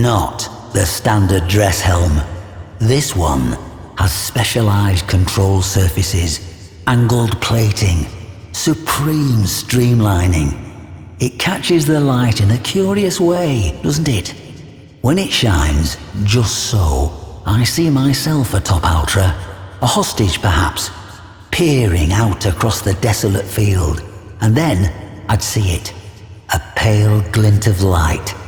not the standard dress helm. This one has specialized control surfaces, angled plating, supreme streamlining. It catches the light in a curious way, doesn't it? When it shines just so, I see myself atop Ultra, a hostage perhaps, peering out across the desolate field, and then I'd see it, a pale glint of light